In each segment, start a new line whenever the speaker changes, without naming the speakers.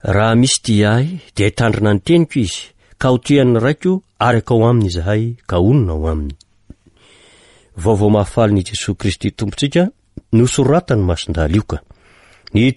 raha misy tiahy dia hitandrina ny teniko izy ka ho tian'ny raiko araka ao aminy izahay ka onona ao aminy. Vaovao mahafaly Jesosy Kristy tompontsika nosoratany Mason-Dalioka ny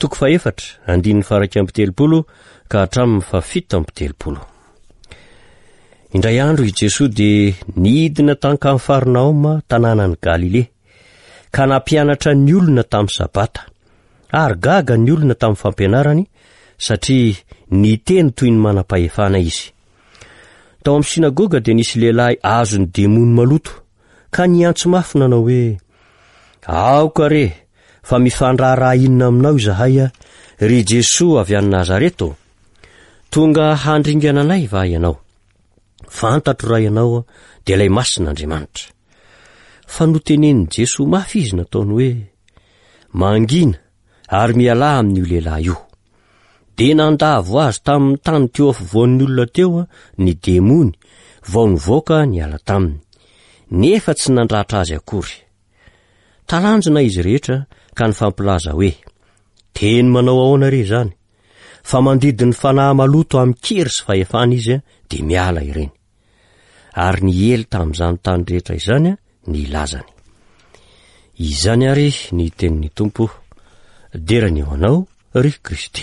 4:1-7 ka hatramin'ny 7:7. Indray andro i Jesosy dia nidina tan-Kafarnaoma tanànany Galile ka nampianatra ny olona tamin'ny sabata ary gaga ny olona tamin'ny fampianarany satria niteny toy ny manam-pahefana izy. Tao amin'ny sinagoga dia nisy lehilahy azony demony maloto ka niantso mafy nanao hoe, aoka re fa mifandraraha inona aminao izahay ry Jesosy avy any Nazareto, tonga handringana anay va ianao? Fantatro raha ianao dia ilay masin'Andriamanitra. Fa notenen'i Jesosy mafy izy nataony hoe, mangina ary mialahy amin'io lehilahy io. Dia nandavo azy tamin'ny tany teo afovoan'ny olona teo ny demony vao nivoaka niala taminy, nefa tsy nandratra azy akory. Talanjona izy rehetra ka nifampilaza hoe, teny manao ahoana re zany? Fa mandidin'ny fanahy maloto amin'ny kery sy fahefana izy dia miala ireny. Ary niely tamin'izany tany rehetra izany ny ilazany. Izany ary ny tenin'ny Tompo, derany eo anao ry Kristy.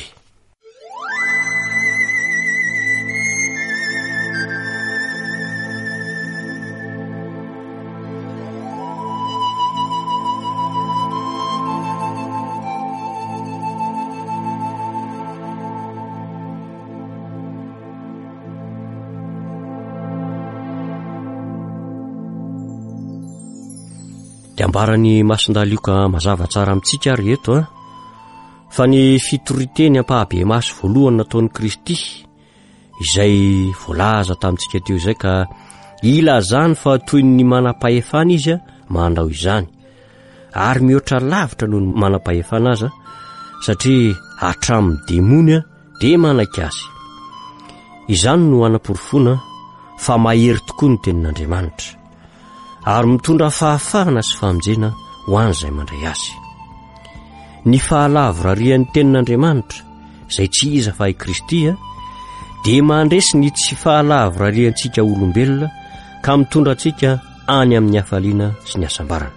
Dia ambarany Mason-Dalioka mazava tsara amintsika ary eto fa ny fitoriteny ampahabe maso voalohany nataon'i Kristy izay voalaza tamintsika teo izay ka ilazany fa toy ny manam-pahefana izy mandao izany ary mihoatra lavitra noho ny manam-pahefana aza satria hatramin'ny demony dia manaika azy. Izany no anam-porofona fa mahery tokoa ny tenin'Andriamanitra ary mitondra fahafahana sy famonjena ho an'izay mandray azy. Ny fahalavyrarian'ny tenin'Andriamanitra izay tsy iza fa i Kristy dia mandresy ny tsy fahalavyrariantsika olombelona ka mitondra antsika any amin'ny hafaliana sy ny hasambarana.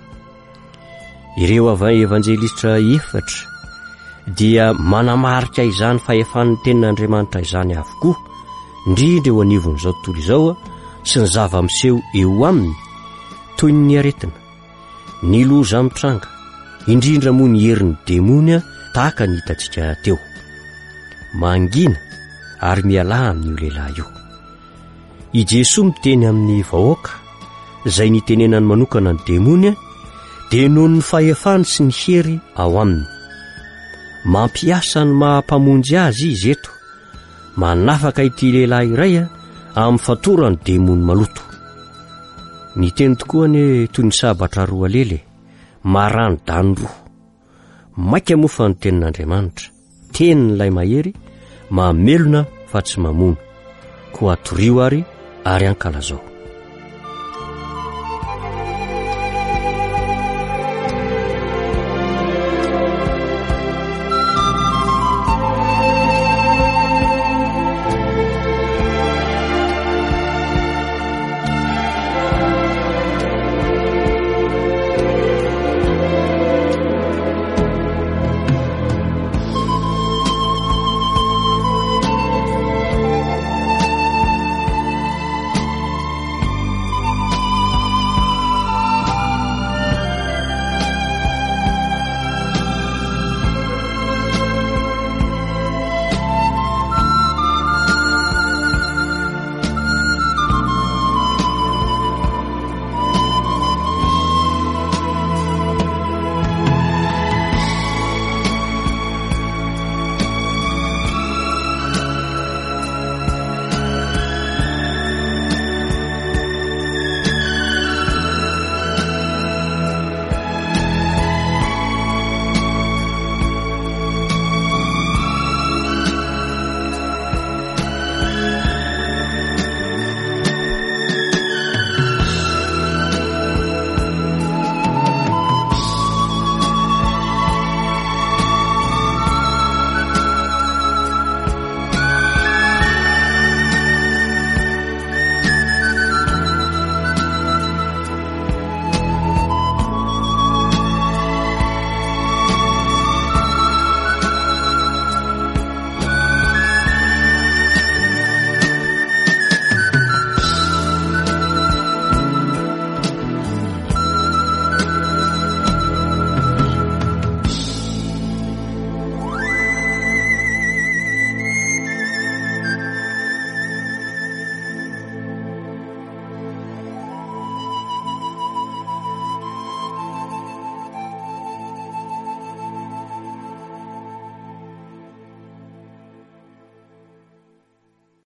Ireo evanjelista 4 dia manamarika izany fahefan'ny tenin'Andriamanitra izany avokoa, indrindra eo anivon'izao tontolo izao sy ny zava-miseho eo aminy toy ny aretina, ny loza mitranga, indrindra moa ny herin'ny demony tahaka ny hitantsika teo. Mangina ary mialahy amin'io lehilahy io. I Jesosy miteny amin'ny vahoaka izay nitenenany manokana ny demony dia noho ny fahefany sy ny hery ao aminy. Mampiasa ny mahampamonjy azy izy eto, manafaka ity lehilahy iray amin'ny fatorany demony maloto. Ny teny tokoa ny toy ny sabatra roa lele, marany dany roa. Maika mofa ny tenin'Andriamanitra, tenin'ilay mahery, mamelona fa tsy mamono, koa atorio ary ankalazao.